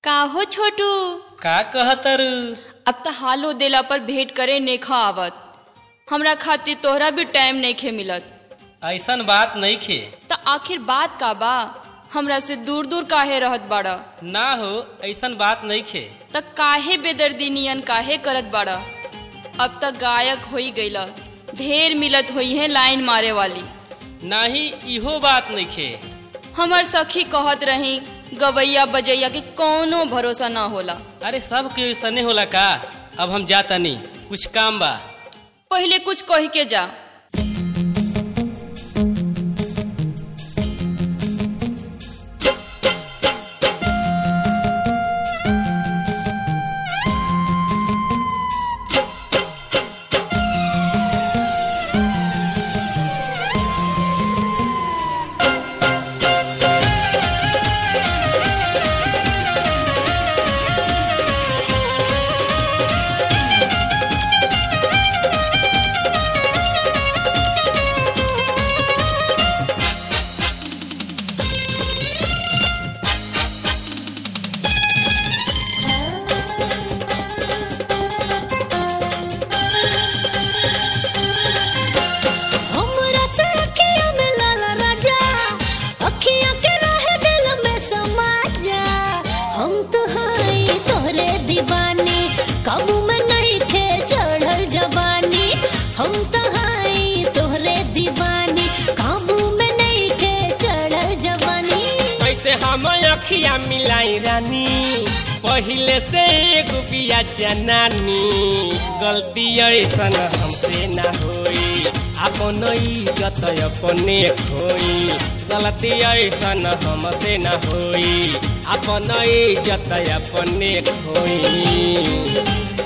का हो छोटू? का कहतरू? अब त हालो देला पर भेंट करे नेखा आवत। हमरा खातिर तोहरा भी टाइम नइखे मिलत। ऐसन बात नहीं खे। त आखिर बात का बा? हमरा से दूर दूर काहे रहत बाड़ा? ना हो, ऐसन बात नहीं खे। त काहे बेदर्दी नियन काहे करत बाड़ा? अब तक गायक होई गईला, ढेर मिलत होई है लाइन मारे वाली। नाही, इहो बात नहीं खे। हमर सखी कहत रही गवैया बजैया के कोनो भरोसा ना होला। अरे सब के ऐसने होला का? अब हम जाता नहीं, कुछ काम बा। पहले कुछ कह के जा। अखिया मिलाई रानी, पहले से एगो बिया जनानी। गलती ऐसन हमसे ना होई, अपन इज्जत अपने खोई। गलती ऐसन हमसे ना होई, अपन इज्जत अपने खोई।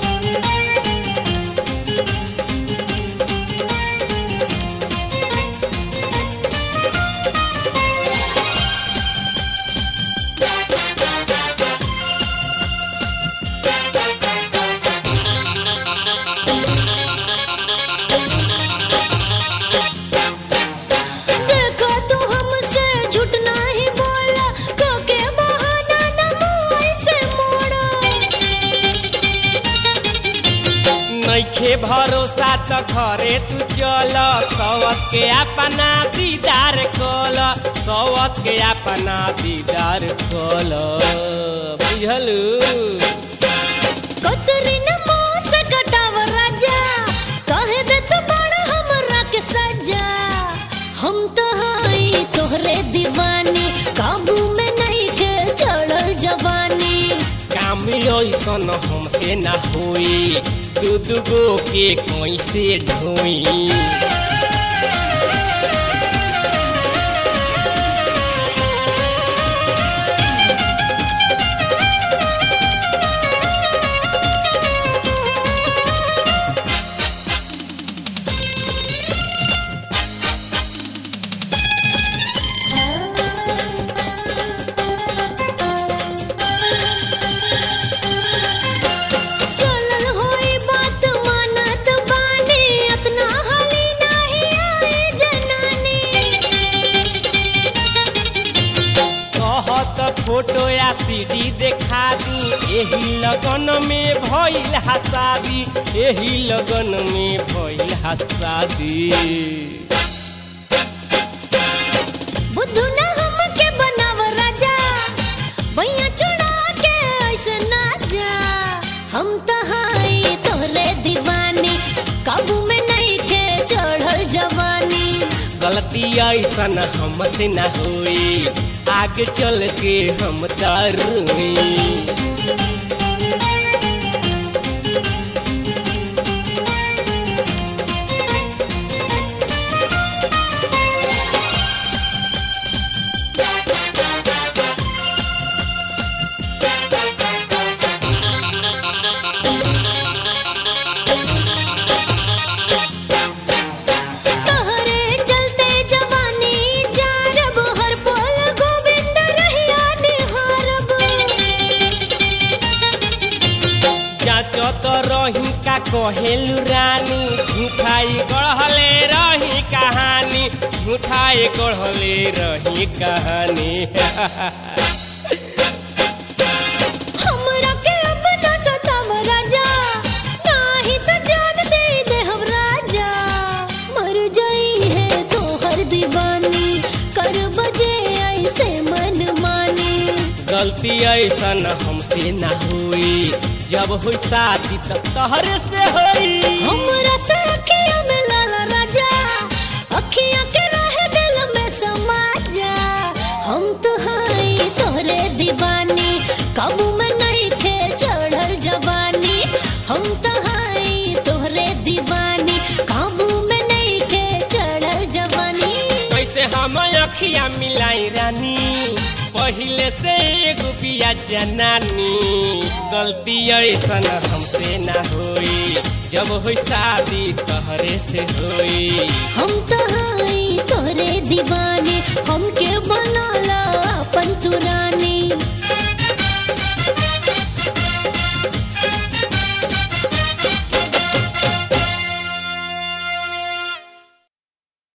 नइखे भरोसा त घरे तू चल, सवत के अपना दीदार कल, सवत के अपना दीदार कल। बुझलू? कतरीन मौत कटाव राजा, कहे दे तू बड़ हमरा के सजा। हम तो हई तोहरे दीवानी, काबू में नहीं के चढ़ल जवानी। काम ऐसन हमसे ना होई, दूधगो के कैसे ढोई। फोटो या सीडी देखा दी, एही लगन में भइल शादी, एही लगन में भइल शादी। बुद्धू ना हमके बनाव राजा, भैया चुड़ा के ऐसे ना जा। हम तो हई तोहरे दीवानी, काबू में नहीं के चढ़ल जवानी। गलती ऐसन हमसे ना होई, आगे चल के हम तारुई। रही का कहेलू रानी, झूठाई गढ़ले रही कहानी, झूठाई गढ़ले रही कहानी। गलती ऐसन हमसे ना हुई, जब हुई शादी तब तहरे से हुई। हमरा से अखियां में लाल राजा, अखियां के रहे दिल में समा जा। हम तो हाई तोरे दीवानी, काबू में नहीं थे चढ़ल जवानी। हम तो हाई तोरे दीवानी, काबू में नहीं थे चढ़ल जवानी। कैसे हम अखियां मिलाई रानी, पहले से एगो बिया जनानी। गलती ऐसन हमसे ना हुई, जब हुई शादी तहरे से हुई। हम तो हाई तोरे दीवानी, हमके बनाला अपन तुरानी।